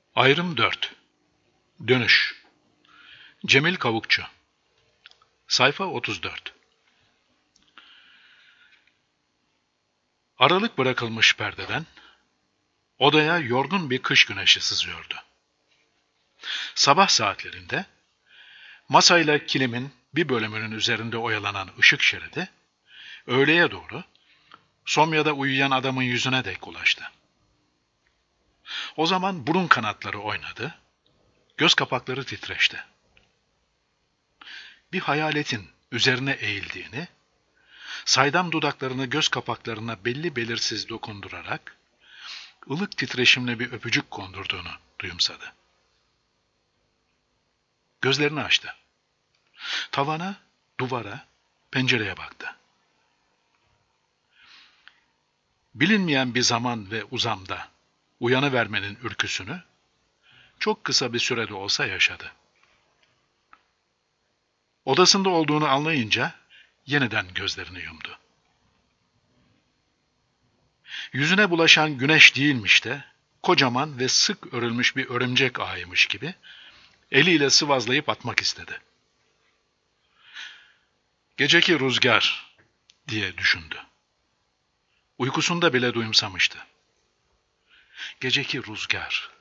Ayrım 4. Dönüş. Cemil Kavukçu. Sayfa 34. Aralık bırakılmış perdeden, odaya yorgun bir kış güneşi sızıyordu. Sabah saatlerinde, masayla kilimin bir bölümünün üzerinde oyalanan ışık şeridi, öğleye doğru, somyada uyuyan adamın yüzüne dek ulaştı. O zaman burun kanatları oynadı, göz kapakları titreşti. Bir hayaletin üzerine eğildiğini, saydam dudaklarını göz kapaklarına belli belirsiz dokundurarak, ılık titreşimle bir öpücük kondurduğunu duyumsadı. Gözlerini açtı. Tavana, duvara, pencereye baktı. Bilinmeyen bir zaman ve uzamda uyanıvermenin ürküsünü çok kısa bir sürede olsa yaşadı. Odasında olduğunu anlayınca yeniden gözlerini yumdu. Yüzüne bulaşan güneş değilmiş de, kocaman ve sık örülmüş bir örümcek ağıymış gibi eliyle sıvazlayıp atmak istedi. Geceki rüzgar diye düşündü. Uykusunda bile duyumsamıştı. Geceki rüzgar.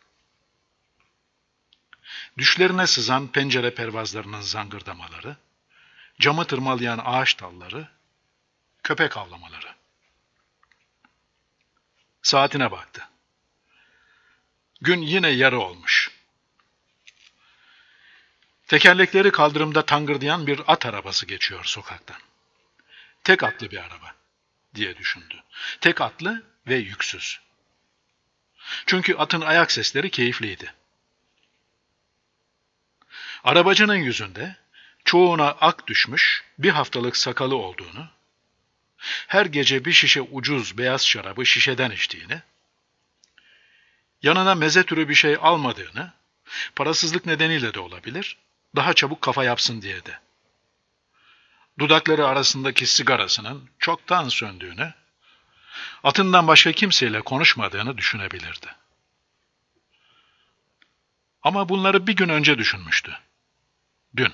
Düşlerine sızan pencere pervazlarının zangırdamaları, camı tırmalayan ağaç dalları, köpek avlamaları. Saatine baktı. Gün yine yarı olmuş. Tekerlekleri kaldırımda tangırdayan bir at arabası geçiyor sokaktan. Tek atlı bir araba diye düşündü. Tek atlı ve yüksüz. Çünkü atın ayak sesleri keyifliydi. Arabacının yüzünde çoğuna ak düşmüş bir haftalık sakalı olduğunu, her gece bir şişe ucuz beyaz şarabı şişeden içtiğini, yanına meze türü bir şey almadığını, parasızlık nedeniyle de olabilir, daha çabuk kafa yapsın diye de. Dudakları arasındaki sigarasının çoktan söndüğünü, atından başka kimseyle konuşmadığını düşünebilirdi. Ama bunları bir gün önce düşünmüştü. Dün.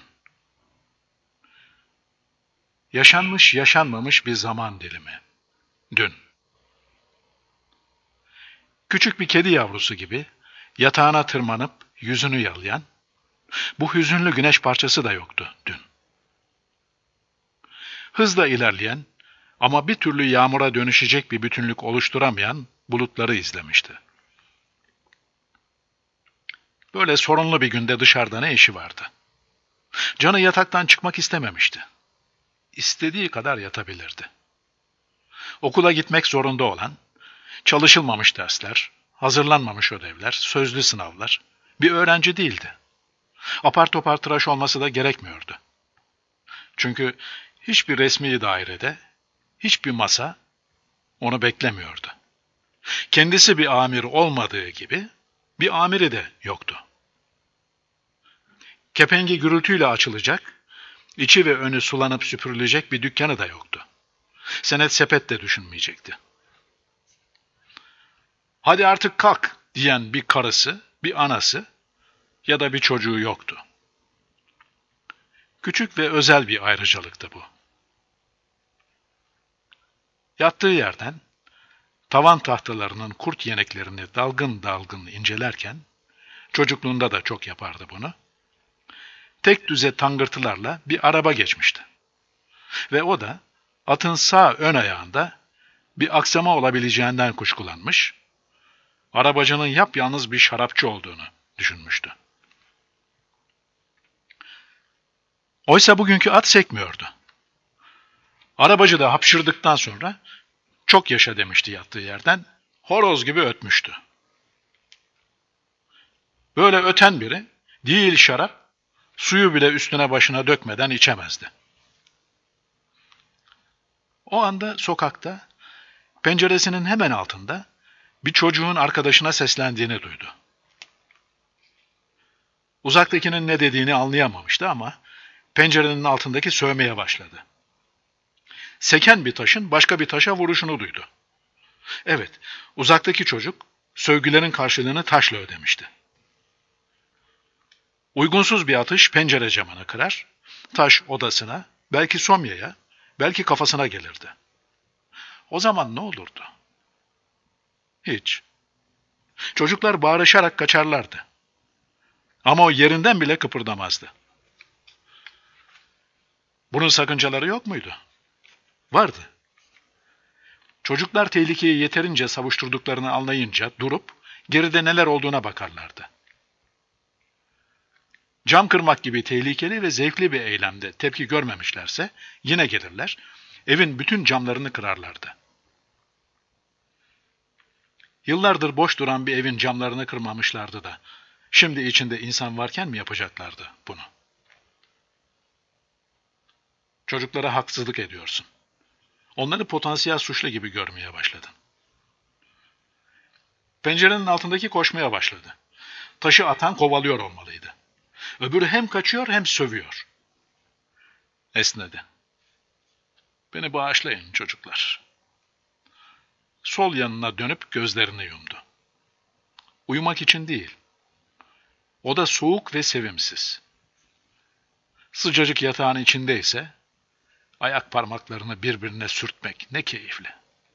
Yaşanmış yaşanmamış bir zaman dilimi. Dün. Küçük bir kedi yavrusu gibi yatağına tırmanıp yüzünü yalayan, bu hüzünlü güneş parçası da yoktu dün. Hızla ilerleyen ama bir türlü yağmura dönüşecek bir bütünlük oluşturamayan bulutları izlemişti. Böyle sorunlu bir günde dışarıda ne işi vardı? Canı yataktan çıkmak istememişti. İstediği kadar yatabilirdi. Okula gitmek zorunda olan, çalışılmamış dersler, hazırlanmamış ödevler, sözlü sınavlar, bir öğrenci değildi. Apar topar tıraş olması da gerekmiyordu. Çünkü hiçbir resmi dairede, hiçbir masa onu beklemiyordu. Kendisi bir amir olmadığı gibi bir amiri de yoktu. Kepengi gürültüyle açılacak, içi ve önü sulanıp süpürülecek bir dükkanı da yoktu. Senet sepet de düşünmeyecekti. Hadi artık kalk diyen bir karısı, bir anası ya da bir çocuğu yoktu. Küçük ve özel bir ayrıcalıktı bu. Yattığı yerden tavan tahtalarının kurt yeneklerini dalgın dalgın incelerken, çocukluğunda da çok yapardı bunu, tek düze tangırtılarla bir araba geçmişti. Ve o da atın sağ ön ayağında bir aksama olabileceğinden kuşkulanmış, arabacının yapyalnız bir şarapçı olduğunu düşünmüştü. Oysa bugünkü at sekmiyordu. Arabacı da hapşırdıktan sonra çok yaşa demişti yattığı yerden, horoz gibi ötmüştü. Böyle öten biri değil şarap, suyu bile üstüne başına dökmeden içemezdi. O anda sokakta, penceresinin hemen altında bir çocuğun arkadaşına seslendiğini duydu. Uzaktakinin ne dediğini anlayamamıştı ama pencerenin altındaki sövmeye başladı. Seken bir taşın başka bir taşa vuruşunu duydu. Evet, uzaktaki çocuk sövgülerin karşılığını taşla ödemişti. Uygunsuz bir atış pencere camını kırar, taş odasına, belki Somya'ya, belki kafasına gelirdi. O zaman ne olurdu? Hiç. Çocuklar bağırışarak kaçarlardı. Ama o yerinden bile kıpırdamazdı. Bunun sakıncaları yok muydu? Vardı. Çocuklar tehlikeyi yeterince savuşturduklarını anlayınca durup geride neler olduğuna bakarlardı. Cam kırmak gibi tehlikeli ve zevkli bir eylemde tepki görmemişlerse yine gelirler, evin bütün camlarını kırarlardı. Yıllardır boş duran bir evin camlarını kırmamışlardı da, şimdi içinde insan varken mi yapacaklardı bunu? Çocuklara haksızlık ediyorsun. Onları potansiyel suçlu gibi görmeye başladın. Pencerenin altındaki koşmaya başladı. Taşı atan kovalıyor olmalıydı. Öbürü hem kaçıyor hem sövüyor. Esnedi. Beni bağışlayın çocuklar. Sol yanına dönüp gözlerini yumdu. Uyumak için değil. Oda soğuk ve sevimsiz. Sıcacık yatağın içindeyse, ayak parmaklarını birbirine sürtmek ne keyifli.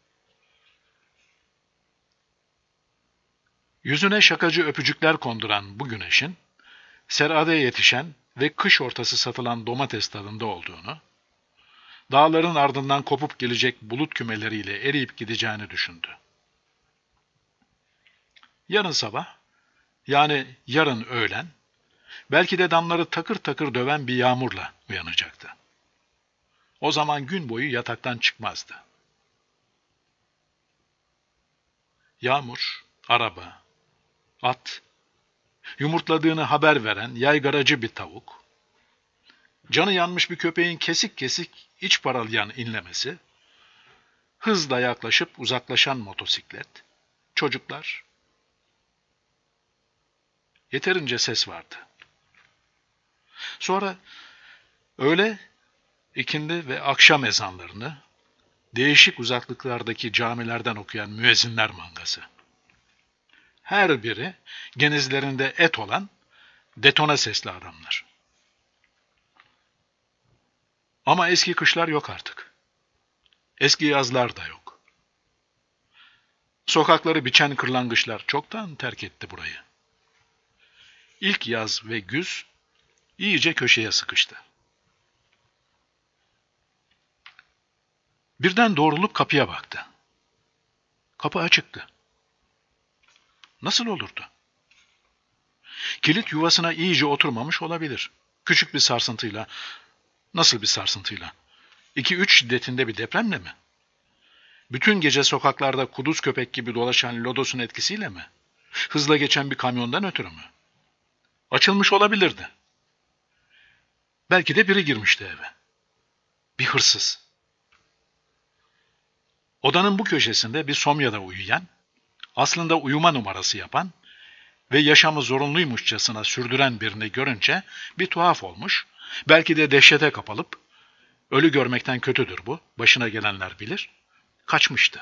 Yüzüne şakacı öpücükler konduran bu güneşin, serade yetişen ve kış ortası satılan domates tadında olduğunu, dağların ardından kopup gelecek bulut kümeleriyle eriyip gideceğini düşündü. Yarın sabah, yani yarın öğlen, belki de damları takır takır döven bir yağmurla uyanacaktı. O zaman gün boyu yataktan çıkmazdı. Yağmur, araba, at, yumurtladığını haber veren yaygaracı bir tavuk, canı yanmış bir köpeğin kesik kesik iç paralayan inlemesi, hızla yaklaşıp uzaklaşan motosiklet, çocuklar. Yeterince ses vardı. Sonra öğle, ikindi ve akşam ezanlarını değişik uzaklıklardaki camilerden okuyan müezzinler mangası. Her biri genizlerinde et olan detone sesli adamlar. Ama eski kışlar yok artık. Eski yazlar da yok. Sokakları biçen kırlangıçlar çoktan terk etti burayı. İlk yaz ve güz iyice köşeye sıkıştı. Birden doğrulup kapıya baktı. Kapı açıktı. Nasıl olurdu? Kilit yuvasına iyice oturmamış olabilir. Küçük bir sarsıntıyla, nasıl bir sarsıntıyla? 2-3 şiddetinde bir depremle mi? Bütün gece sokaklarda kuduz köpek gibi dolaşan lodosun etkisiyle mi? Hızla geçen bir kamyondan ötürü mü? Açılmış olabilirdi. Belki de biri girmişti eve. Bir hırsız. Odanın bu köşesinde bir somyada uyuyan, aslında uyuma numarası yapan ve yaşamı zorunluymuşçasına sürdüren birini görünce bir tuhaf olmuş, belki de dehşete kapılıp, ölü görmekten kötüdür bu, başına gelenler bilir, kaçmıştı.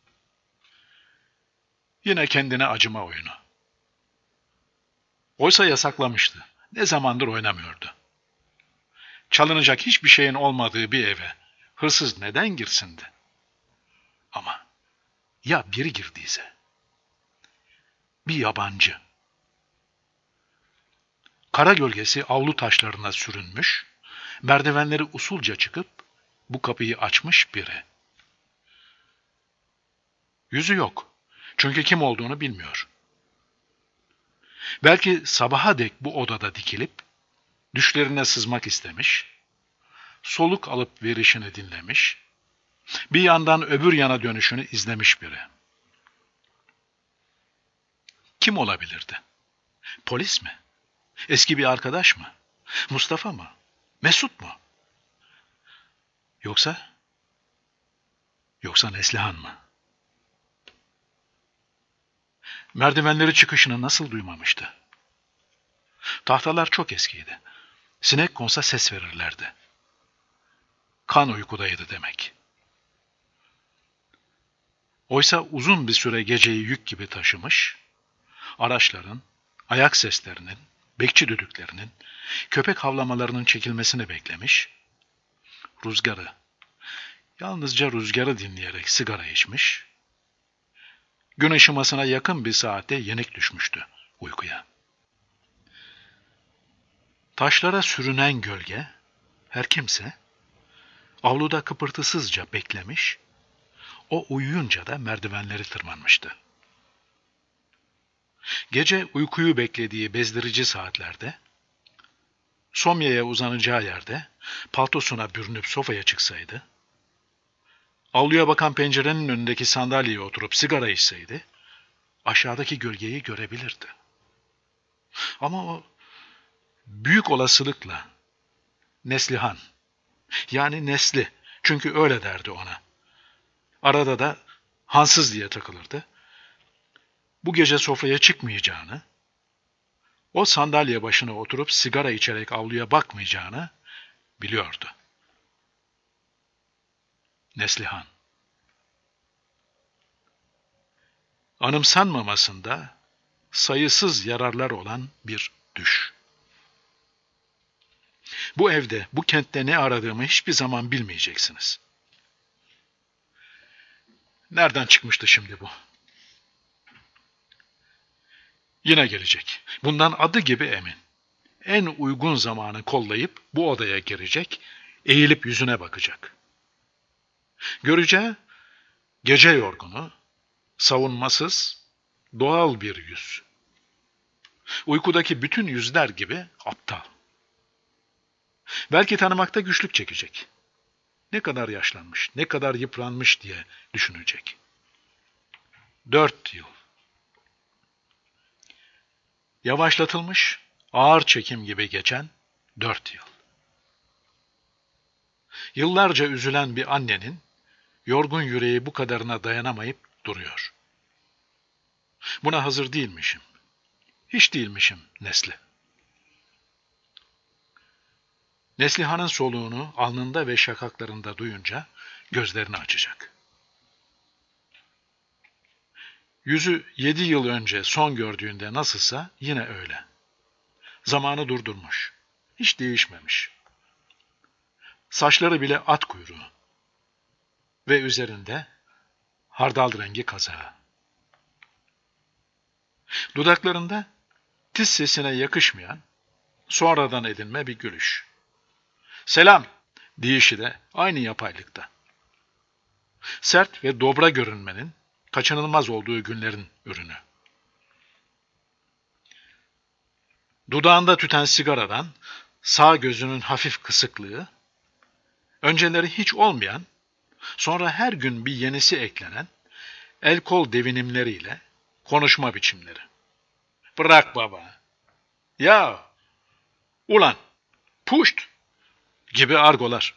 Yine kendine acıma oyunu. Oysa yasaklamıştı. Ne zamandır oynamıyordu. Çalınacak hiçbir şeyin olmadığı bir eve hırsız neden girsindi? Ama ya biri girdiyse? Bir yabancı. Kara gölgesi avlu taşlarına sürünmüş, merdivenleri usulca çıkıp bu kapıyı açmış biri. Yüzü yok. Çünkü kim olduğunu bilmiyor. Belki sabaha dek bu odada dikilip düşlerine sızmak istemiş, soluk alıp verişini dinlemiş, bir yandan öbür yana dönüşünü izlemiş biri. Kim olabilirdi? Polis mi? Eski bir arkadaş mı? Mustafa mı? Mesut mu? Yoksa Neslihan mı? Merdivenleri çıkışını nasıl duymamıştı? Tahtalar çok eskiydi. Sinek konsa ses verirlerdi. Kan uykudaydı demek. Oysa uzun bir süre geceyi yük gibi taşımış, araçların, ayak seslerinin, bekçi düdüklerinin, köpek havlamalarının çekilmesini beklemiş, yalnızca rüzgarı dinleyerek sigara içmiş, gün ışımasına yakın bir saatte yenik düşmüştü uykuya. Taşlara sürünen gölge, her kimse, avluda kıpırtısızca beklemiş, o uyuyunca da merdivenleri tırmanmıştı. Gece uykuyu beklediği bezdirici saatlerde, somyaya uzanacağı yerde paltosuna bürünüp sofaya çıksaydı, avluya bakan pencerenin önündeki sandalyeye oturup sigara içseydi, aşağıdaki gölgeyi görebilirdi. Ama o büyük olasılıkla Neslihan, yani Nesli, çünkü öyle derdi ona. Arada da Hansız diye takılırdı. Bu gece sofraya çıkmayacağını, o sandalye başına oturup sigara içerek avluya bakmayacağını biliyordu. Neslihan. Anımsanmamasında sayısız yararlar olan bir düş. Bu evde, bu kentte ne aradığımı hiçbir zaman bilmeyeceksiniz. Nereden çıkmıştı şimdi bu? Yine gelecek. Bundan adı gibi emin. En uygun zamanı kollayıp bu odaya girecek, eğilip yüzüne bakacak. Göreceği gece yorgunu, savunmasız, doğal bir yüz. Uykudaki bütün yüzler gibi aptal. Belki tanımakta güçlük çekecek. Ne kadar yaşlanmış, ne kadar yıpranmış diye düşünecek. 4 yıl. Yavaşlatılmış, ağır çekim gibi geçen 4 yıl. Yıllarca üzülen bir annenin yorgun yüreği bu kadarına dayanamayıp duruyor. Buna hazır değilmişim. Hiç değilmişim Nesli. Neslihan'ın soluğunu alnında ve şakaklarında duyunca gözlerini açacak. Yüzü 7 yıl önce son gördüğünde nasılsa yine öyle. Zamanı durdurmuş. Hiç değişmemiş. Saçları bile at kuyruğu. Ve üzerinde hardal rengi kazağı. Dudaklarında tiz sesine yakışmayan, sonradan edinme bir gülüş. Selam deyişi de aynı yapaylıkta. Sert ve dobra görünmenin kaçınılmaz olduğu günlerin ürünü. Dudağında tüten sigaradan sağ gözünün hafif kısıklığı, önceleri hiç olmayan, sonra her gün bir yenisi eklenen el kol devinimleriyle konuşma biçimleri. Bırak baba. Ya, ulan, puşt gibi argolar.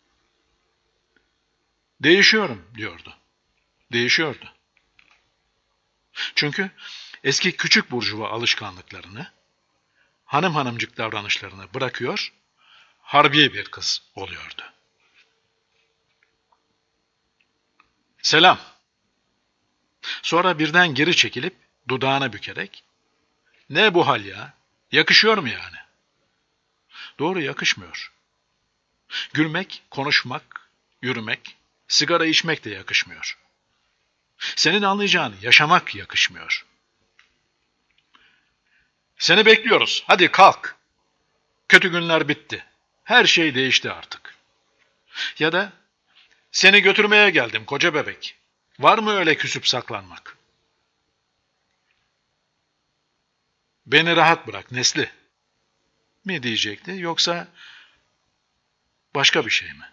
Değişiyorum diyordu. Değişiyordu. Çünkü eski küçük burjuva alışkanlıklarını, hanım hanımcık davranışlarını bırakıyor, harbiye bir kız oluyordu. Selam. Sonra birden geri çekilip dudağına bükerek, ne bu hal ya? Yakışıyor mu yani? Doğru yakışmıyor. Gülmek, konuşmak, yürümek, sigara içmek de yakışmıyor. Senin anlayacağın yaşamak yakışmıyor. Seni bekliyoruz. Hadi kalk. Kötü günler bitti. Her şey değişti artık. Ya da seni götürmeye geldim koca bebek. Var mı öyle küsüp saklanmak? Beni rahat bırak Nesli mi diyecekti yoksa başka bir şey mi?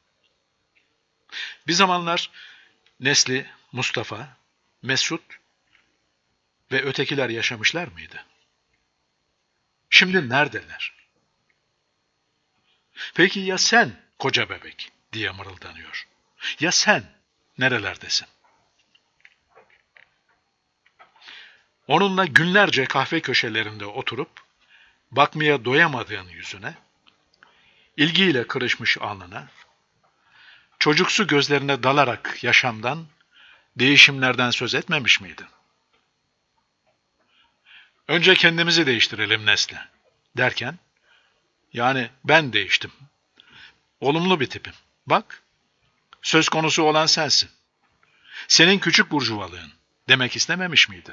Bir zamanlar Nesli, Mustafa, Mesut ve ötekiler yaşamışlar mıydı? Şimdi neredeler? Peki ya sen koca bebek diye mırıldanıyor. Ya sen nerelerdesin? Onunla günlerce kahve köşelerinde oturup bakmaya doyamadığın yüzüne, ilgiyle kırışmış alnına, çocuksu gözlerine dalarak yaşamdan, değişimlerden söz etmemiş miydin? Önce kendimizi değiştirelim Nesli. Derken, yani ben değiştim. Olumlu bir tipim. Bak, söz konusu olan sensin. Senin küçük burjuvalığın demek istememiş miydi?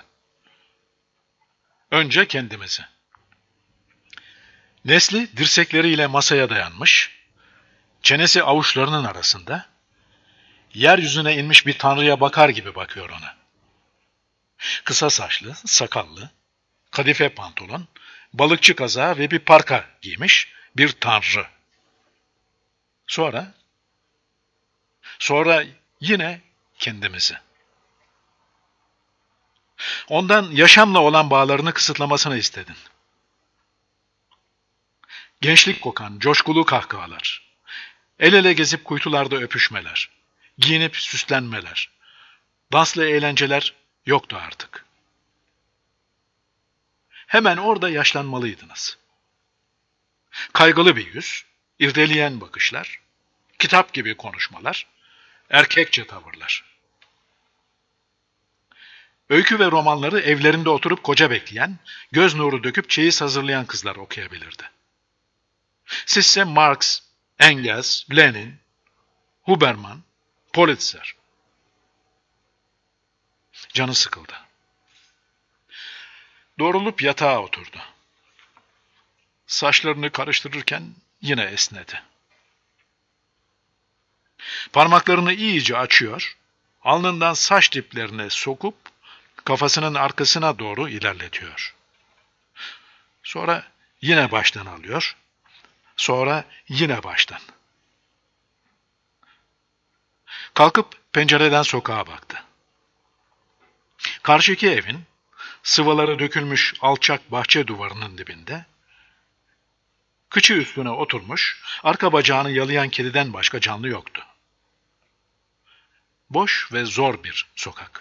Önce kendimizi. Nesli dirsekleriyle masaya dayanmış, çenesi avuçlarının arasında, yeryüzüne inmiş bir tanrıya bakar gibi bakıyor ona. Kısa saçlı, sakallı, kadife pantolon, balıkçı kazağı ve bir parka giymiş bir tanrı. Sonra yine kendimizi. Ondan yaşamla olan bağlarını kısıtlamasını istedin. Gençlik kokan, coşkulu kahkahalar, el ele gezip kuytularda öpüşmeler, giyinip süslenmeler, danslı eğlenceler yoktu artık. Hemen orada yaşlanmalıydınız. Kaygılı bir yüz, irdeleyen bakışlar, kitap gibi konuşmalar, erkekçe tavırlar. Öykü ve romanları evlerinde oturup koca bekleyen, göz nuru döküp çeyiz hazırlayan kızlar okuyabilirdi. Sizse Marx, Engels, Lenin, Huberman, Pulitzer. Canı sıkıldı. Doğrulup yatağa oturdu. Saçlarını karıştırırken yine esnedi. Parmaklarını iyice açıyor, alnından saç diplerine sokup kafasının arkasına doğru ilerletiyor. Sonra yine baştan alıyor, sonra yine baştan. Kalkıp pencereden sokağa baktı. Karşıki evin, sıvaları dökülmüş alçak bahçe duvarının dibinde, kıçı üstüne oturmuş, arka bacağını yalayan kediden başka canlı yoktu. Boş ve zor bir sokak.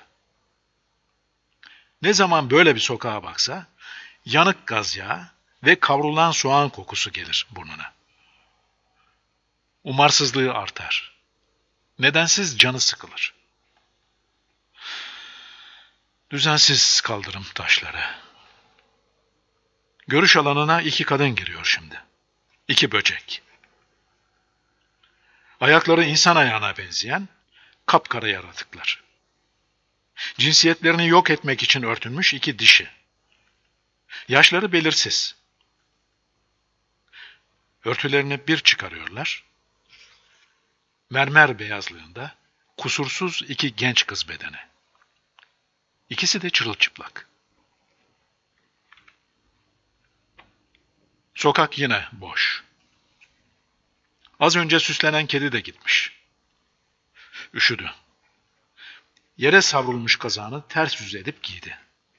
Ne zaman böyle bir sokağa baksa, yanık gaz yağı ve kavrulan soğan kokusu gelir burnuna. Umarsızlığı artar. Nedensiz canı sıkılır. Düzensiz kaldırım taşları. Görüş alanına 2 kadın giriyor şimdi. 2 böcek. Ayakları insan ayağına benzeyen kapkara yaratıklar. Cinsiyetlerini yok etmek için örtünmüş 2 dişi. Yaşları belirsiz. Örtülerini bir çıkarıyorlar. Mermer beyazlığında kusursuz 2 genç kız bedeni. İkisi de çırılçıplak. Sokak yine boş. Az önce süslenen kedi de gitmiş. Üşüdü. Yere savrulmuş kazağını ters yüz edip giydi.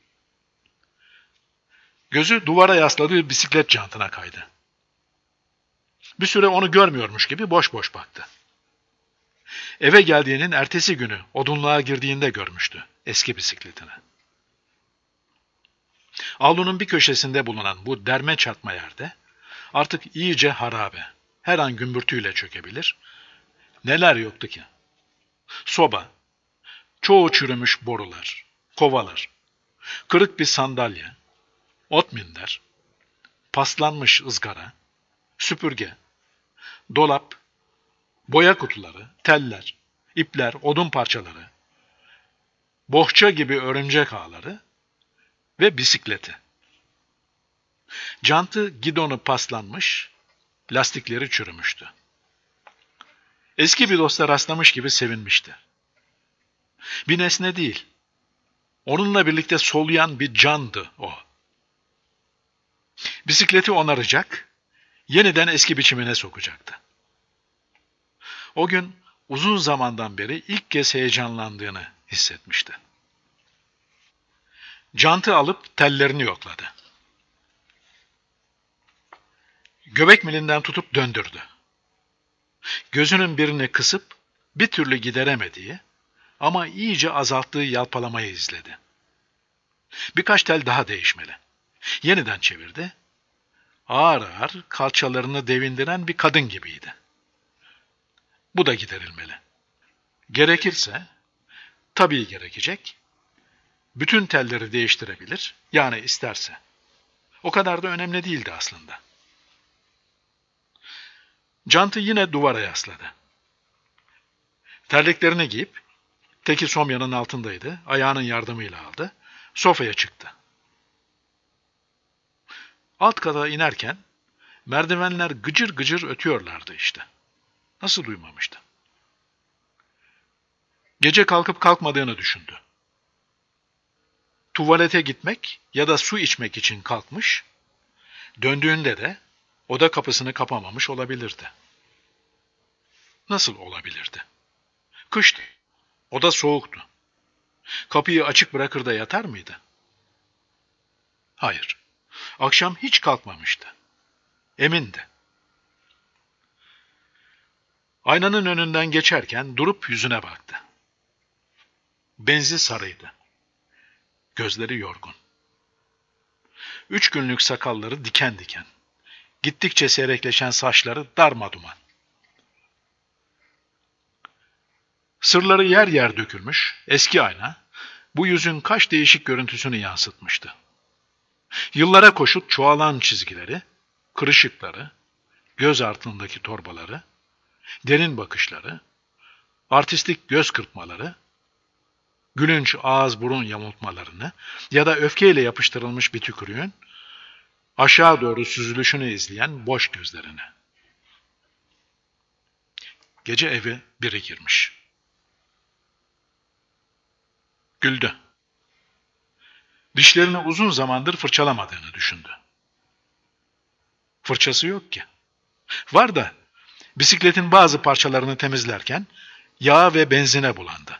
Gözü duvara yasladığı bisiklet jantına kaydı. Bir süre onu görmüyormuş gibi boş boş baktı. Eve geldiğinin ertesi günü odunluğa girdiğinde görmüştü eski bisikletini. Avlunun bir köşesinde bulunan bu derme çatma yerde artık iyice harabe, her an gümbürtüyle çökebilir. Neler yoktu ki? Soba, çoğu çürümüş borular, kovalar, kırık bir sandalye, ot minder, paslanmış ızgara, süpürge, dolap, boya kutuları, teller, ipler, odun parçaları, bohça gibi örümcek ağları ve bisikleti. Jantı gidonu paslanmış, lastikleri çürümüştü. Eski bir dosta rastlamış gibi sevinmişti. Bir nesne değil, onunla birlikte soluyan bir candı o. Bisikleti onaracak, yeniden eski biçimine sokacaktı. O gün uzun zamandan beri ilk kez heyecanlandığını hissetmişti. Jantı alıp tellerini yokladı. Göbek milinden tutup döndürdü. Gözünün birini kısıp bir türlü gideremediği ama iyice azalttığı yalpalamayı izledi. Birkaç tel daha değişmeli. Yeniden çevirdi. Ağır ağır kalçalarını devindiren bir kadın gibiydi. Bu da giderilmeli. Gerekirse, tabii gerekecek, bütün telleri değiştirebilir, yani isterse. O kadar da önemli değildi aslında. Cantı yine duvara yasladı. Terliklerini giyip, teki somyanın altındaydı, ayağının yardımıyla aldı, sofaya çıktı. Alt kata inerken merdivenler gıcır gıcır ötüyorlardı işte. Nasıl duymamıştı? Gece kalkıp kalkmadığını düşündü. Tuvalete gitmek ya da su içmek için kalkmış, döndüğünde de oda kapısını kapamamış olabilirdi. Nasıl olabilirdi? Kıştı. Oda soğuktu. Kapıyı açık bırakır da yatar mıydı? Hayır. Akşam hiç kalkmamıştı. Emindi. Aynanın önünden geçerken durup yüzüne baktı. Benzi sarıydı. Gözleri yorgun. 3 günlük sakalları diken diken. Gittikçe seyrekleşen saçları darmaduman. Sırları yer yer dökülmüş, eski ayna, bu yüzün kaç değişik görüntüsünü yansıtmıştı. Yıllara koşup çoğalan çizgileri, kırışıkları, göz altındaki torbaları, derin bakışları, artistik göz kırpmaları, gülünç ağız burun yamultmalarını ya da öfkeyle yapıştırılmış bir tükürüğün aşağı doğru süzülüşünü izleyen boş gözlerini. Gece eve biri girmiş. Güldü. Dişlerini uzun zamandır fırçalamadığını düşündü. Fırçası yok ki. Var da bisikletin bazı parçalarını temizlerken yağ ve benzine bulandı.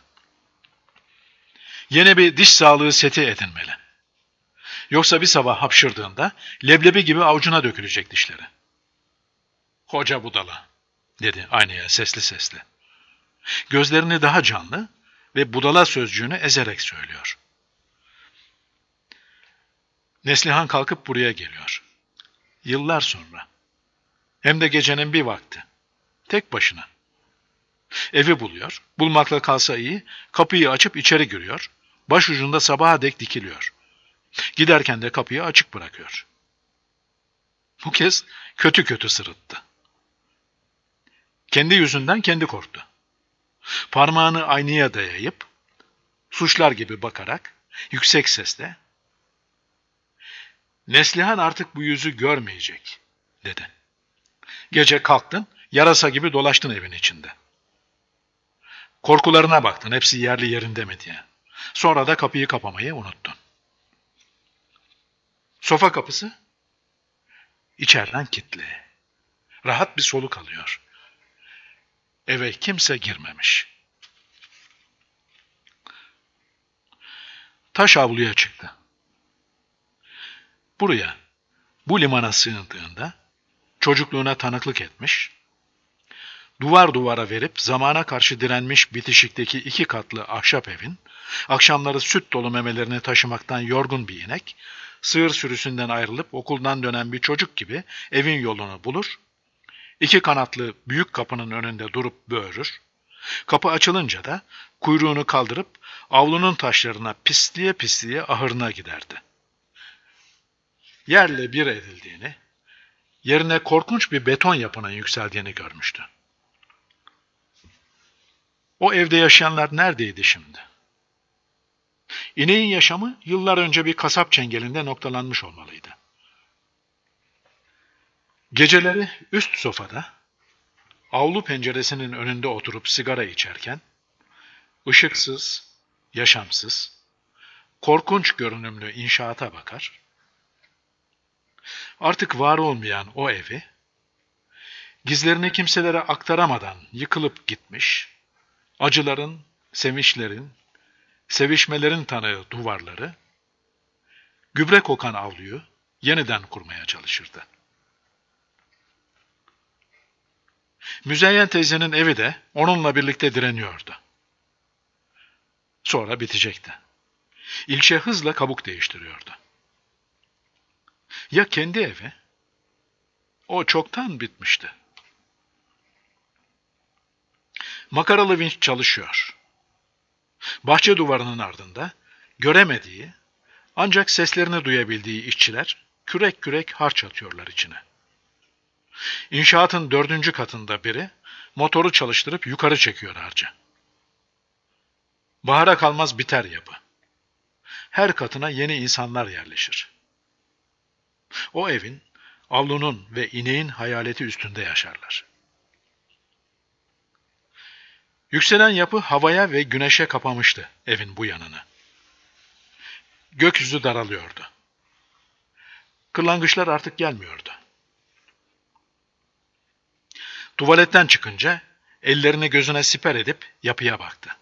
Yeni bir diş sağlığı seti edinmeli. Yoksa bir sabah hapşırdığında leblebi gibi avucuna dökülecek dişleri. Koca budala, dedi aynaya sesli sesli. Gözlerini daha canlı ve budala sözcüğünü ezerek söylüyor. Neslihan kalkıp buraya geliyor. Yıllar sonra. Hem de gecenin bir vakti. Tek başına. Evi buluyor. Bulmakla kalsa iyi. Kapıyı açıp içeri giriyor. Başucunda sabaha dek dikiliyor. Giderken de kapıyı açık bırakıyor. Bu kez kötü kötü sırıttı. Kendi yüzünden kendi korktu. Parmağını aynaya dayayıp, suçlar gibi bakarak, yüksek sesle, "Neslihan artık bu yüzü görmeyecek," dedi. "Gece kalktın, yarasa gibi dolaştın evin içinde. Korkularına baktın, hepsi yerli yerinde mi diye. Sonra da kapıyı kapamayı unuttun." Sofa kapısı içeriden kilitli. Rahat bir soluk alıyor. Eve kimse girmemiş. Taş avluya çıktı. Buraya, bu limana sığındığında çocukluğuna tanıklık etmiş, duvar duvara verip zamana karşı direnmiş bitişikteki 2 katlı ahşap evin, akşamları süt dolu memelerini taşımaktan yorgun bir inek, sığır sürüsünden ayrılıp okuldan dönen bir çocuk gibi evin yolunu bulur, 2 kanatlı büyük kapının önünde durup böğürür, kapı açılınca da kuyruğunu kaldırıp avlunun taşlarına pisliye pisliye ahırına giderdi. Yerle bir edildiğini, yerine korkunç bir beton yapının yükseldiğini görmüştü. O evde yaşayanlar neredeydi şimdi? İneğin yaşamı yıllar önce bir kasap çengelinde noktalanmış olmalıydı. Geceleri üst sofada, avlu penceresinin önünde oturup sigara içerken, ışıksız, yaşamsız, korkunç görünümlü inşaata bakar, artık var olmayan o evi, gizlerini kimselere aktaramadan yıkılıp gitmiş, acıların, sevinçlerin, sevişmelerin tanığı duvarları, gübre kokan avluyu yeniden kurmaya çalışırdı. Müzeyyen teyzenin evi de onunla birlikte direniyordu. Sonra bitecekti. İlçe hızla kabuk değiştiriyordu. Ya kendi evi? O çoktan bitmişti. Makaralı vinç çalışıyor. Bahçe duvarının ardında göremediği, ancak seslerini duyabildiği işçiler kürek kürek harç atıyorlar içine. İnşaatın 4. katında biri motoru çalıştırıp yukarı çekiyor harcı. Bahara kalmaz biter yapı. Her katına yeni insanlar yerleşir. O evin, avlunun ve ineğin hayaleti üstünde yaşarlar. Yükselen yapı havaya ve güneşe kapamıştı evin bu yanını. Gökyüzü daralıyordu. Kırlangıçlar artık gelmiyordu. Tuvaletten çıkınca ellerini gözüne siper edip yapıya baktı.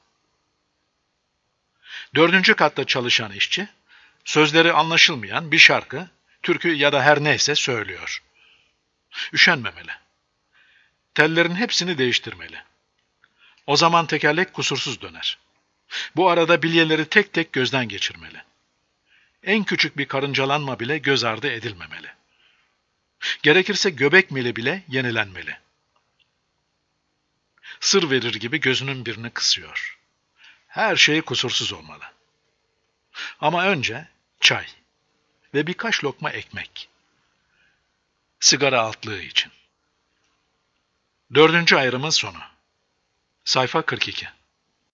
4. katta çalışan işçi, sözleri anlaşılmayan bir şarkı, türkü ya da her neyse söylüyor. Üşenmemeli. Tellerin hepsini değiştirmeli. O zaman tekerlek kusursuz döner. Bu arada bilyeleri tek tek gözden geçirmeli. En küçük bir karıncalanma bile göz ardı edilmemeli. Gerekirse göbek mili bile yenilenmeli. Sır verir gibi gözünün birini kısıyor. Her şey kusursuz olmalı. Ama önce çay ve birkaç lokma ekmek. Sigara altlığı için. 4. ayrımın sonu. Sayfa 42.